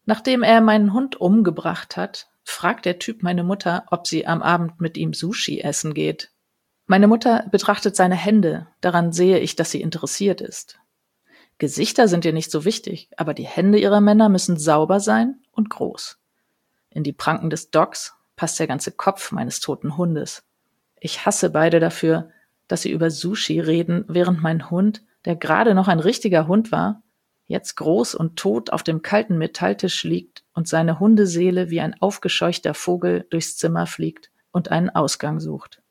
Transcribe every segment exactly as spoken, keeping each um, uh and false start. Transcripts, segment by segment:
Nachdem er meinen Hund umgebracht hat, fragt der Typ meine Mutter, ob sie am Abend mit ihm Sushi essen geht. Meine Mutter betrachtet seine Hände, daran sehe ich, dass sie interessiert ist. Gesichter sind ihr nicht so wichtig, aber die Hände ihrer Männer müssen sauber sein und groß. In die Pranken des Dogs passt der ganze Kopf meines toten Hundes. Ich hasse beide dafür, dass sie über Sushi reden, während mein Hund, der gerade noch ein richtiger Hund war, jetzt groß und tot auf dem kalten Metalltisch liegt und seine Hundeseele wie ein aufgescheuchter Vogel durchs Zimmer fliegt und einen Ausgang sucht.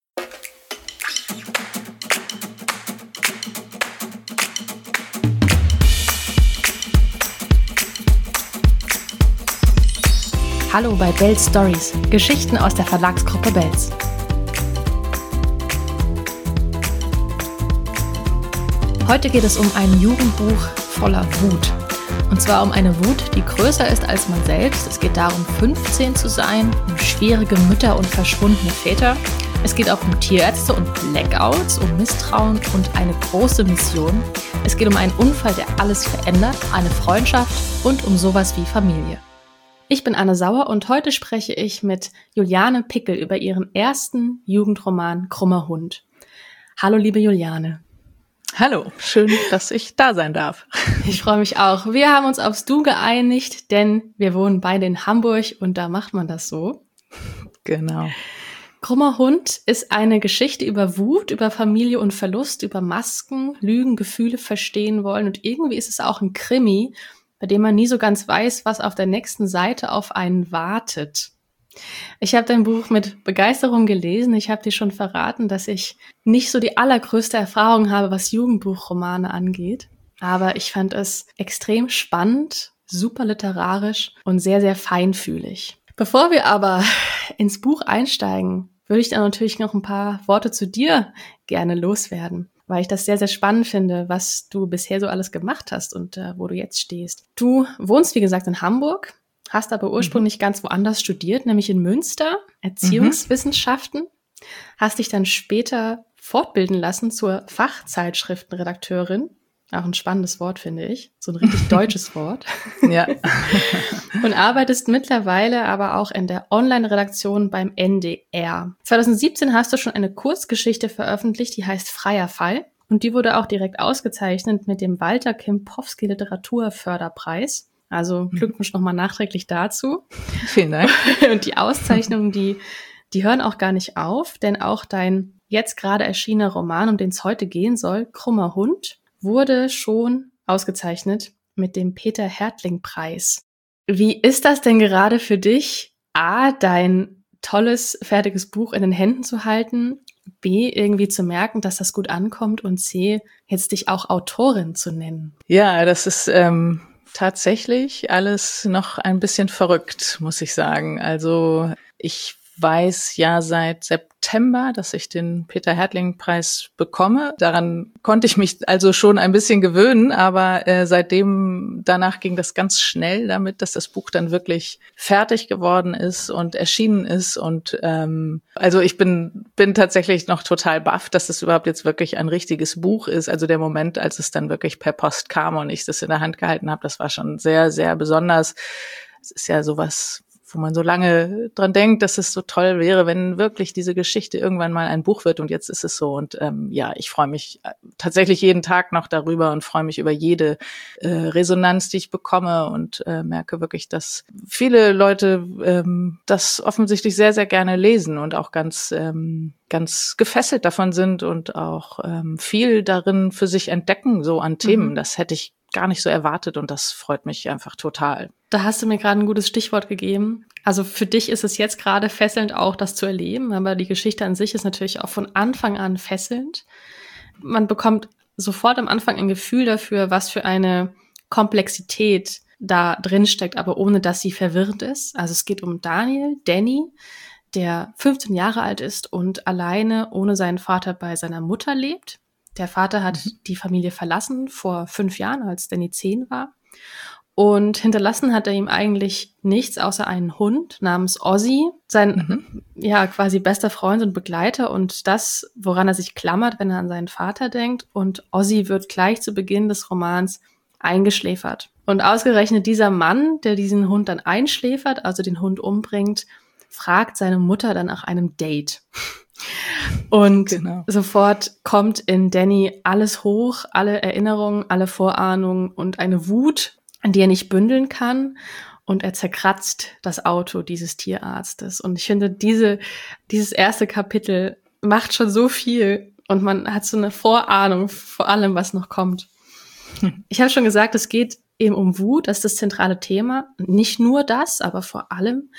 Hallo bei Belz Stories, Geschichten aus der Verlagsgruppe Belz. Heute geht es um ein Jugendbuch voller Wut. Und zwar um eine Wut, die größer ist als man selbst. Es geht darum, fünfzehn zu sein, um schwierige Mütter und verschwundene Väter. Es geht auch um Tierärzte und Blackouts, um Misstrauen und eine große Mission. Es geht um einen Unfall, der alles verändert, eine Freundschaft und um sowas wie Familie. Ich bin Anne Sauer und heute spreche ich mit Juliane Pickel über ihren ersten Jugendroman Krummer Hund. Hallo liebe Juliane. Hallo, schön, dass ich da sein darf. Ich freue mich auch. Wir haben uns aufs Du geeinigt, denn wir wohnen beide in Hamburg und da macht man das so. Genau. Krummer Hund ist eine Geschichte über Wut, über Familie und Verlust, über Masken, Lügen, Gefühle verstehen wollen und irgendwie ist es auch ein Krimi, bei dem man nie so ganz weiß, was auf der nächsten Seite auf einen wartet. Ich habe dein Buch mit Begeisterung gelesen. Ich habe dir schon verraten, dass ich nicht so die allergrößte Erfahrung habe, was Jugendbuchromane angeht. Aber ich fand es extrem spannend, super literarisch und sehr, sehr feinfühlig. Bevor wir aber ins Buch einsteigen, würde ich dann natürlich noch ein paar Worte zu dir gerne loswerden, weil ich das sehr, sehr spannend finde, was du bisher so alles gemacht hast und äh, wo du jetzt stehst. Du wohnst, wie gesagt, in Hamburg, hast aber ursprünglich mhm. ganz woanders studiert, nämlich in Münster, Erziehungswissenschaften, mhm. hast dich dann später fortbilden lassen zur Fachzeitschriftenredakteurin. Auch ein spannendes Wort, finde ich. So ein richtig deutsches Wort. Ja. Und arbeitest mittlerweile aber auch in der Online-Redaktion beim N D R. zwanzig siebzehn hast du schon eine Kurzgeschichte veröffentlicht, die heißt Freier Fall. Und die wurde auch direkt ausgezeichnet mit dem Walter Kempowski Literaturförderpreis. Also Glückwunsch nochmal nachträglich dazu. Vielen Dank. Und die Auszeichnungen, die, die hören auch gar nicht auf, denn auch dein jetzt gerade erschienener Roman, um den es heute gehen soll, Krummer Hund, wurde schon ausgezeichnet mit dem Peter-Härtling-Preis. Wie ist das denn gerade für dich, A, dein tolles, fertiges Buch in den Händen zu halten, B, irgendwie zu merken, dass das gut ankommt und C, jetzt dich auch Autorin zu nennen? Ja, das ist ähm, tatsächlich alles noch ein bisschen verrückt, muss ich sagen. Also ich weiß ja seit September, dass ich den Peter-Härtling-Preis bekomme. Daran konnte ich mich also schon ein bisschen gewöhnen, aber äh, seitdem, danach ging das ganz schnell damit, dass das Buch dann wirklich fertig geworden ist und erschienen ist. Und ähm, also ich bin bin tatsächlich noch total baff, dass das überhaupt jetzt wirklich ein richtiges Buch ist. Also der Moment, als es dann wirklich per Post kam und ich das in der Hand gehalten habe, das war schon sehr, sehr besonders. Es ist ja sowas, wo man so lange dran denkt, dass es so toll wäre, wenn wirklich diese Geschichte irgendwann mal ein Buch wird und jetzt ist es so und ähm, ja, ich freue mich tatsächlich jeden Tag noch darüber und freue mich über jede äh, Resonanz, die ich bekomme und äh, merke wirklich, dass viele Leute ähm, das offensichtlich sehr, sehr gerne lesen und auch ganz ähm, ganz gefesselt davon sind und auch ähm, viel darin für sich entdecken, so an Themen. Mhm. Das hätte ich gar nicht so erwartet und das freut mich einfach total. Da hast du mir gerade ein gutes Stichwort gegeben. Also für dich ist es jetzt gerade fesselnd auch, das zu erleben, aber die Geschichte an sich ist natürlich auch von Anfang an fesselnd. Man bekommt sofort am Anfang ein Gefühl dafür, was für eine Komplexität da drin steckt, aber ohne dass sie verwirrend ist. Also es geht um Daniel, Danny, der fünfzehn Jahre alt ist und alleine ohne seinen Vater bei seiner Mutter lebt. Der Vater hat mhm. die Familie verlassen vor fünf Jahren, als Danny zehn war. Und hinterlassen hat er ihm eigentlich nichts außer einen Hund namens Ozzy, sein mhm. ja quasi bester Freund und Begleiter und das, woran er sich klammert, wenn er an seinen Vater denkt. Und Ozzy wird gleich zu Beginn des Romans eingeschläfert. Und ausgerechnet dieser Mann, der diesen Hund dann einschläfert, also den Hund umbringt, fragt seine Mutter dann nach einem Date. Und genau. Sofort kommt in Danny alles hoch, alle Erinnerungen, alle Vorahnungen und eine Wut, an die er nicht bündeln kann. Und er zerkratzt das Auto dieses Tierarztes. Und ich finde, diese, dieses erste Kapitel macht schon so viel. Und man hat so eine Vorahnung vor allem, was noch kommt. Hm. Ich habe schon gesagt, es geht eben um Wut. Das ist das zentrale Thema. Nicht nur das, aber vor allem.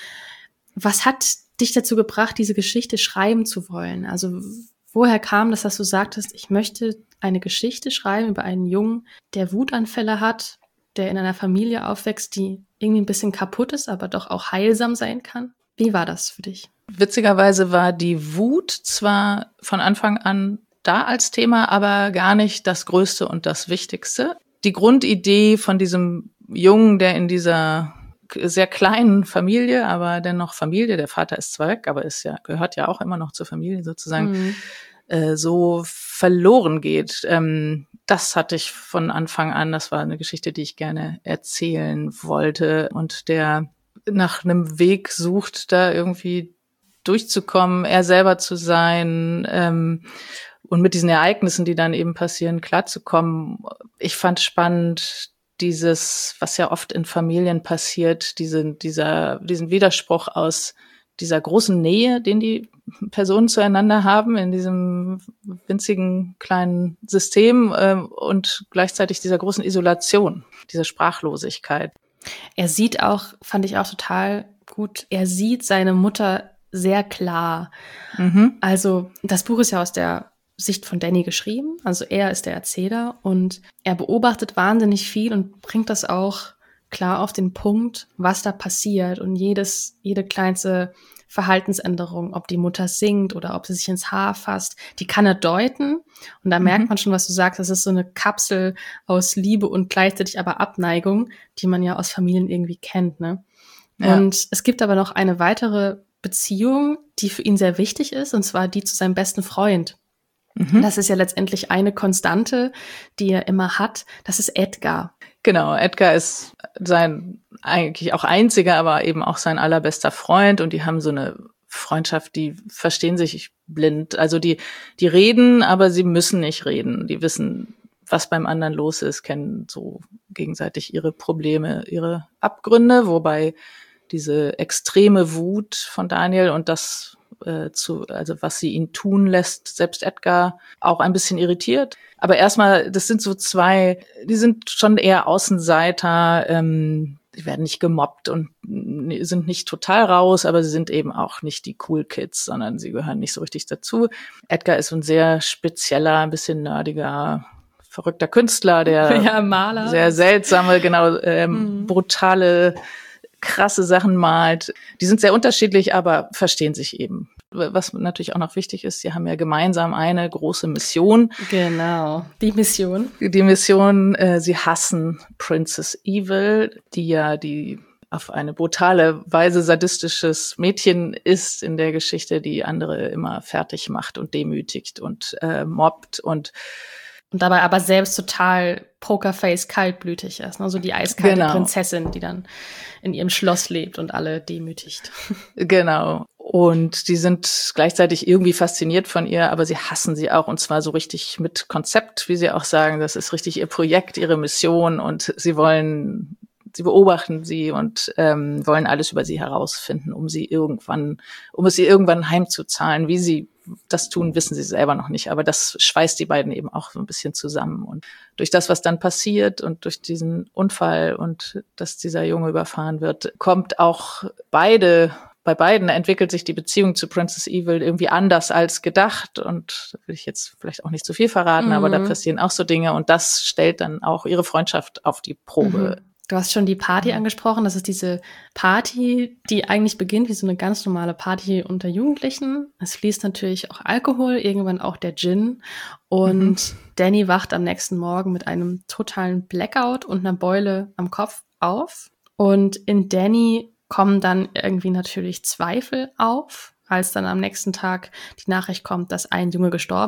Was hat dich dazu gebracht, diese Geschichte schreiben zu wollen? Also woher kam das, dass du sagtest, ich möchte eine Geschichte schreiben über einen Jungen, der Wutanfälle hat, der in einer Familie aufwächst, die irgendwie ein bisschen kaputt ist, aber doch auch heilsam sein kann? Wie war das für dich? Witzigerweise war die Wut zwar von Anfang an da als Thema, aber gar nicht das Größte und das Wichtigste. Die Grundidee von diesem Jungen, der in dieser sehr kleinen Familie, aber dennoch Familie, der Vater ist zwar weg, aber ist ja, gehört ja auch immer noch zur Familie sozusagen, mhm. äh, so verloren geht. Ähm, das hatte ich von Anfang an, das war eine Geschichte, die ich gerne erzählen wollte und der nach einem Weg sucht, da irgendwie durchzukommen, er selber zu sein, ähm, und mit diesen Ereignissen, die dann eben passieren, klarzukommen. Ich fand spannend, dieses, was ja oft in Familien passiert, diese, dieser, diesen Widerspruch aus dieser großen Nähe, den die Personen zueinander haben, in diesem winzigen kleinen System, äh, und gleichzeitig dieser großen Isolation, diese Sprachlosigkeit. Er sieht auch, fand ich auch total gut, er sieht seine Mutter sehr klar. Mhm. Also das Buch ist ja aus der Sicht von Danny geschrieben, also er ist der Erzähler und er beobachtet wahnsinnig viel und bringt das auch klar auf den Punkt, was da passiert und jedes, jede kleinste Verhaltensänderung, ob die Mutter singt oder ob sie sich ins Haar fasst, die kann er deuten und da mhm. merkt man schon, was du sagst, das ist so eine Kapsel aus Liebe und gleichzeitig aber Abneigung, die man ja aus Familien irgendwie kennt, ne? Ja. Und es gibt aber noch eine weitere Beziehung, die für ihn sehr wichtig ist, und zwar die zu seinem besten Freund. Mhm. Das ist ja letztendlich eine Konstante, die er immer hat. Das ist Edgar. Genau, Edgar ist sein eigentlich auch einziger, aber eben auch sein allerbester Freund. Und die haben so eine Freundschaft, die verstehen sich blind. Also die, die reden, aber sie müssen nicht reden. Die wissen, was beim anderen los ist, kennen so gegenseitig ihre Probleme, ihre Abgründe. Wobei diese extreme Wut von Daniel und das zu, also was sie ihn tun lässt, selbst Edgar auch ein bisschen irritiert. Aber erstmal, das sind so zwei, die sind schon eher Außenseiter, ähm, die werden nicht gemobbt und sind nicht total raus, aber sie sind eben auch nicht die Cool Kids, sondern sie gehören nicht so richtig dazu. Edgar ist ein sehr spezieller, ein bisschen nerdiger, verrückter Künstler, der ja, Maler. Sehr seltsame, genau, ähm, mhm. brutale, krasse Sachen malt. Die sind sehr unterschiedlich, aber verstehen sich eben. Was natürlich auch noch wichtig ist, sie haben ja gemeinsam eine große Mission. Genau, die Mission. Die Mission, äh, sie hassen Princess Evil, die ja die auf eine brutale Weise sadistisches Mädchen ist in der Geschichte, die andere immer fertig macht und demütigt und äh, mobbt und Und dabei aber selbst total Pokerface kaltblütig ist, ne? So die eiskalte genau. Prinzessin, die dann in ihrem Schloss lebt und alle demütigt. Genau. Und die sind gleichzeitig irgendwie fasziniert von ihr, aber sie hassen sie auch, und zwar so richtig mit Konzept, wie sie auch sagen. Das ist richtig ihr Projekt, ihre Mission, und sie wollen, sie beobachten sie und ähm, wollen alles über sie herausfinden, um sie irgendwann, um es ihr irgendwann heimzuzahlen. Wie sie das tun, wissen sie selber noch nicht, aber das schweißt die beiden eben auch so ein bisschen zusammen. Und durch das, was dann passiert und durch diesen Unfall und dass dieser Junge überfahren wird, kommt auch beide, bei beiden entwickelt sich die Beziehung zu Princess Evil irgendwie anders als gedacht, und da will ich jetzt vielleicht auch nicht zu viel verraten, mhm. aber da passieren auch so Dinge, und das stellt dann auch ihre Freundschaft auf die Probe. Mhm. Du hast schon die Party angesprochen. Das ist diese Party, die eigentlich beginnt wie so eine ganz normale Party unter Jugendlichen. Es fließt natürlich auch Alkohol, irgendwann auch der Gin. Und mhm. Danny wacht am nächsten Morgen mit einem totalen Blackout und einer Beule am Kopf auf. Und in Danny kommen dann irgendwie natürlich Zweifel auf, als dann am nächsten Tag die Nachricht kommt, dass ein Junge gestorben ist.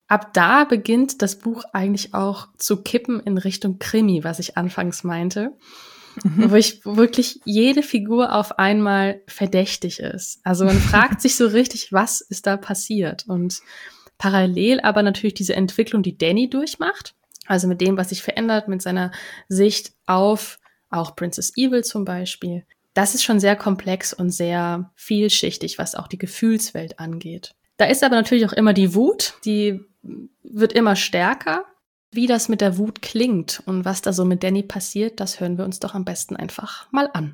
ab da beginnt das Buch eigentlich auch zu kippen in Richtung Krimi, was ich anfangs meinte. Mhm. Wo ich wo wirklich jede Figur auf einmal verdächtig ist. Also man fragt sich so richtig, was ist da passiert? Und parallel aber natürlich diese Entwicklung, die Danny durchmacht. Also mit dem, was sich verändert, mit seiner Sicht auf auch Princess Evil zum Beispiel. Das ist schon sehr komplex und sehr vielschichtig, was auch die Gefühlswelt angeht. Da ist aber natürlich auch immer die Wut, die wird immer stärker. Wie das mit der Wut klingt und was da so mit Danny passiert, das hören wir uns doch am besten einfach mal an.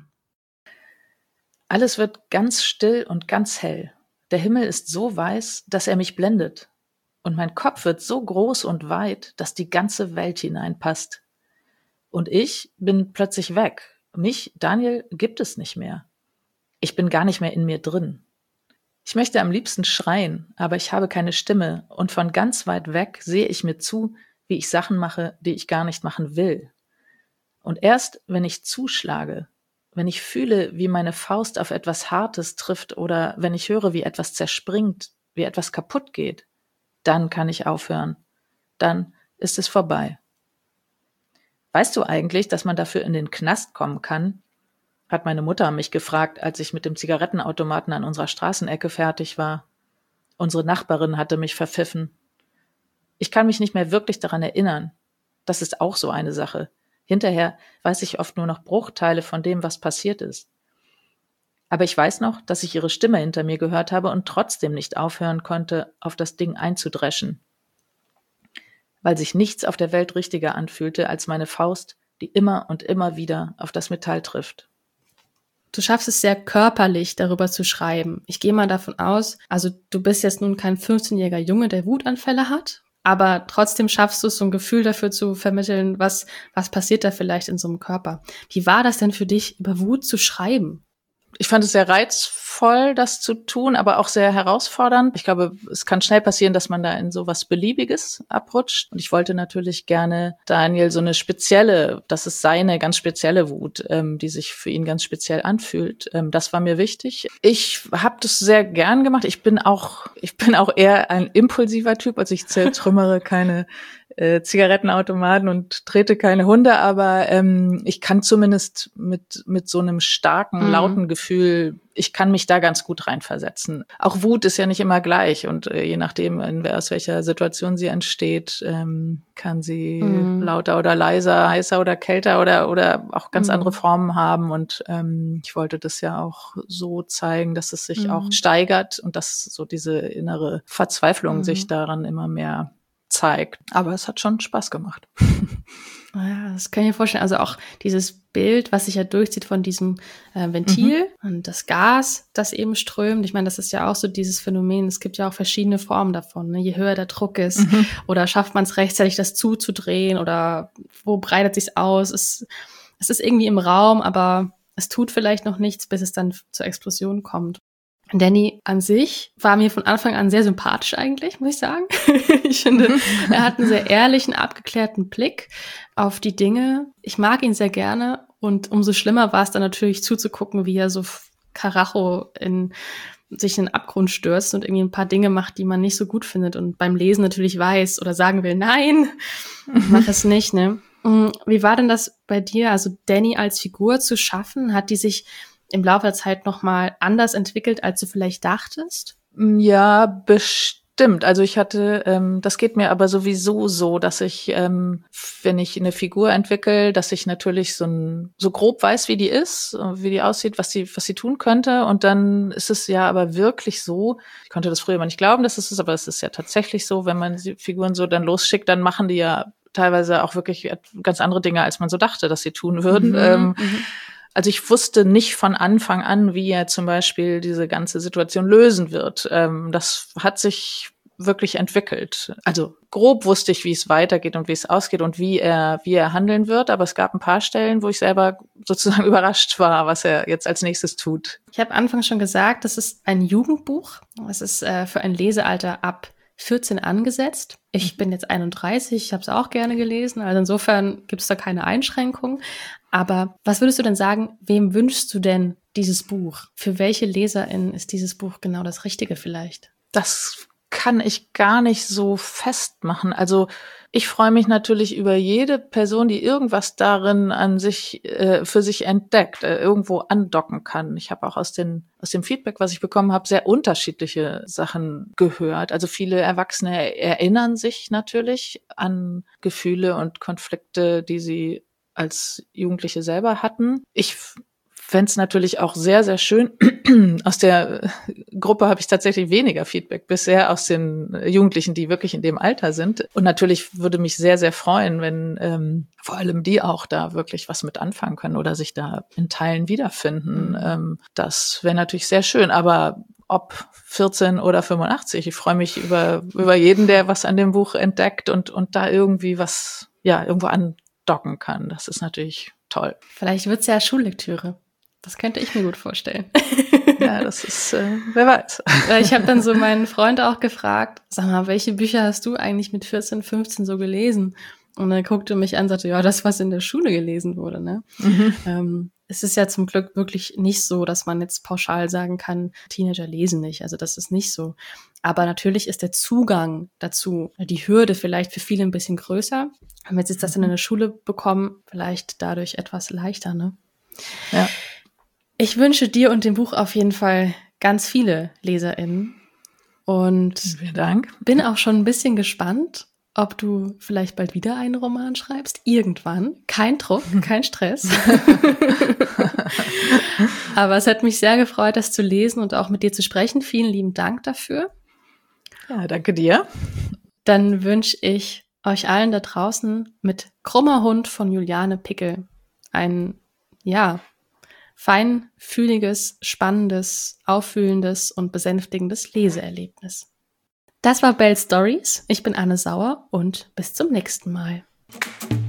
Alles wird ganz still und ganz hell. Der Himmel ist so weiß, dass er mich blendet. Und mein Kopf wird so groß und weit, dass die ganze Welt hineinpasst. Und ich bin plötzlich weg. Mich, Daniel, gibt es nicht mehr. Ich bin gar nicht mehr in mir drin. Ich möchte am liebsten schreien, aber ich habe keine Stimme und von ganz weit weg sehe ich mir zu, wie ich Sachen mache, die ich gar nicht machen will. Und erst, wenn ich zuschlage, wenn ich fühle, wie meine Faust auf etwas Hartes trifft oder wenn ich höre, wie etwas zerspringt, wie etwas kaputt geht, dann kann ich aufhören. Dann ist es vorbei. Weißt du eigentlich, dass man dafür in den Knast kommen kann? Hat meine Mutter mich gefragt, als ich mit dem Zigarettenautomaten an unserer Straßenecke fertig war. Unsere Nachbarin hatte mich verpfiffen. Ich kann mich nicht mehr wirklich daran erinnern. Das ist auch so eine Sache. Hinterher weiß ich oft nur noch Bruchteile von dem, was passiert ist. Aber ich weiß noch, dass ich ihre Stimme hinter mir gehört habe und trotzdem nicht aufhören konnte, auf das Ding einzudreschen. Weil sich nichts auf der Welt richtiger anfühlte als meine Faust, die immer und immer wieder auf das Metall trifft. Du schaffst es sehr körperlich, darüber zu schreiben. Ich gehe mal davon aus, also du bist jetzt nun kein fünfzehnjähriger Junge, der Wutanfälle hat, aber trotzdem schaffst du es, so ein Gefühl dafür zu vermitteln, was, was passiert da vielleicht in so einem Körper. Wie war das denn für dich, über Wut zu schreiben? Ich fand es sehr reizvoll, das zu tun, aber auch sehr herausfordernd. Ich glaube, es kann schnell passieren, dass man da in so was Beliebiges abrutscht. Und ich wollte natürlich gerne Daniel so eine spezielle, das ist seine ganz spezielle Wut, ähm, die sich für ihn ganz speziell anfühlt. Ähm, das war mir wichtig. Ich habe das sehr gern gemacht. Ich bin auch, ich bin auch eher ein impulsiver Typ. Also ich zertrümmere keine äh, Zigarettenautomaten und trete keine Hunde, aber ähm, ich kann zumindest mit mit so einem starken, mhm. lauten Gefühl, ich kann mich da ganz gut reinversetzen. Auch Wut ist ja nicht immer gleich und äh, je nachdem, in, aus welcher Situation sie entsteht, ähm, kann sie mhm. lauter oder leiser, heißer oder kälter oder oder auch ganz mhm. andere Formen haben und ähm, ich wollte das ja auch so zeigen, dass es sich mhm. auch steigert und dass so diese innere Verzweiflung mhm. sich daran immer mehr zeigt. Aber es hat schon Spaß gemacht. Ja, das kann ich mir vorstellen. Also auch dieses Bild, was sich ja durchzieht von diesem äh, Ventil mhm. und das Gas, das eben strömt. Ich meine, das ist ja auch so dieses Phänomen. Es gibt ja auch verschiedene Formen davon. Ne? Je höher der Druck ist mhm. oder schafft man es rechtzeitig, das zuzudrehen oder wo breitet sich's aus? Es, es ist irgendwie im Raum, aber es tut vielleicht noch nichts, bis es dann zur Explosion kommt. Danny an sich war mir von Anfang an sehr sympathisch eigentlich, muss ich sagen. Ich finde, er hat einen sehr ehrlichen, abgeklärten Blick auf die Dinge. Ich mag ihn sehr gerne und umso schlimmer war es dann natürlich zuzugucken, wie er so Karacho in sich in den Abgrund stürzt und irgendwie ein paar Dinge macht, die man nicht so gut findet und beim Lesen natürlich weiß oder sagen will, nein, mach es nicht, ne? Wie war denn das bei dir, also Danny als Figur zu schaffen? Hat die sich im Laufe der Zeit nochmal anders entwickelt, als du vielleicht dachtest? Ja, bestimmt. Also ich hatte, ähm, das geht mir aber sowieso so, dass ich, ähm, wenn ich eine Figur entwickle, dass ich natürlich so ein, so grob weiß, wie die ist, wie die aussieht, was sie, was sie tun könnte. Und dann ist es ja aber wirklich so, ich konnte das früher mal nicht glauben, dass es ist, aber es ist ja tatsächlich so, wenn man die Figuren so dann losschickt, dann machen die ja teilweise auch wirklich ganz andere Dinge, als man so dachte, dass sie tun würden. Mhm, ähm, mhm. Also ich wusste nicht von Anfang an, wie er zum Beispiel diese ganze Situation lösen wird. Ähm, das hat sich wirklich entwickelt. Also grob wusste ich, wie es weitergeht und wie es ausgeht und wie er wie er handeln wird. Aber es gab ein paar Stellen, wo ich selber sozusagen überrascht war, was er jetzt als nächstes tut. Ich habe anfangs schon gesagt, das ist ein Jugendbuch. Es ist äh, für ein Lesealter ab vierzehn angesetzt. Ich bin jetzt einunddreißig, ich habe es auch gerne gelesen, also insofern gibt es da keine Einschränkungen. Aber was würdest du denn sagen, wem wünschst du denn dieses Buch? Für welche LeserInnen ist dieses Buch genau das Richtige vielleicht? Das kann ich gar nicht so festmachen. Also ich freue mich natürlich über jede Person, die irgendwas darin an sich äh, für sich entdeckt, äh, irgendwo andocken kann. Ich habe auch aus den aus dem Feedback, was ich bekommen habe, sehr unterschiedliche Sachen gehört. Also viele Erwachsene erinnern sich natürlich an Gefühle und Konflikte, die sie als Jugendliche selber hatten. Ich fände es natürlich auch sehr, sehr schön. Aus der Gruppe habe ich tatsächlich weniger Feedback bisher, aus den Jugendlichen, die wirklich in dem Alter sind. Und natürlich würde mich sehr, sehr freuen, wenn ähm, vor allem die auch da wirklich was mit anfangen können oder sich da in Teilen wiederfinden. Mhm. Ähm, das wäre natürlich sehr schön. Aber ob vierzehn oder fünfundachtzig, ich freue mich über über jeden, der was an dem Buch entdeckt und und da irgendwie was, ja, irgendwo andocken kann. Das ist natürlich toll. Vielleicht wird's ja Schullektüre. Das könnte ich mir gut vorstellen. Ja, das ist, äh, wer weiß. Ich habe dann so meinen Freund auch gefragt, sag mal, welche Bücher hast du eigentlich mit vierzehn, fünfzehn so gelesen? Und er guckte mich an und sagte, ja, das, was in der Schule gelesen wurde. Ne? Mhm. Ähm, es ist ja zum Glück wirklich nicht so, dass man jetzt pauschal sagen kann, Teenager lesen nicht. Also das ist nicht so. Aber natürlich ist der Zugang dazu, die Hürde vielleicht für viele ein bisschen größer. Wenn wir jetzt das in der Schule bekommen, vielleicht dadurch etwas leichter. Ne? Ja. Ich wünsche dir und dem Buch auf jeden Fall ganz viele LeserInnen und vielen Dank. Bin auch schon ein bisschen gespannt, ob du vielleicht bald wieder einen Roman schreibst. Irgendwann. Kein Druck, kein Stress. Aber es hat mich sehr gefreut, das zu lesen und auch mit dir zu sprechen. Vielen lieben Dank dafür. Ja, danke dir. Dann wünsche ich euch allen da draußen mit Krummer Hund von Juliane Pickel ein, ja, feinfühliges, spannendes, auffühlendes und besänftigendes Leseerlebnis. Das war Bell Stories. Ich bin Anne Sauer und bis zum nächsten Mal.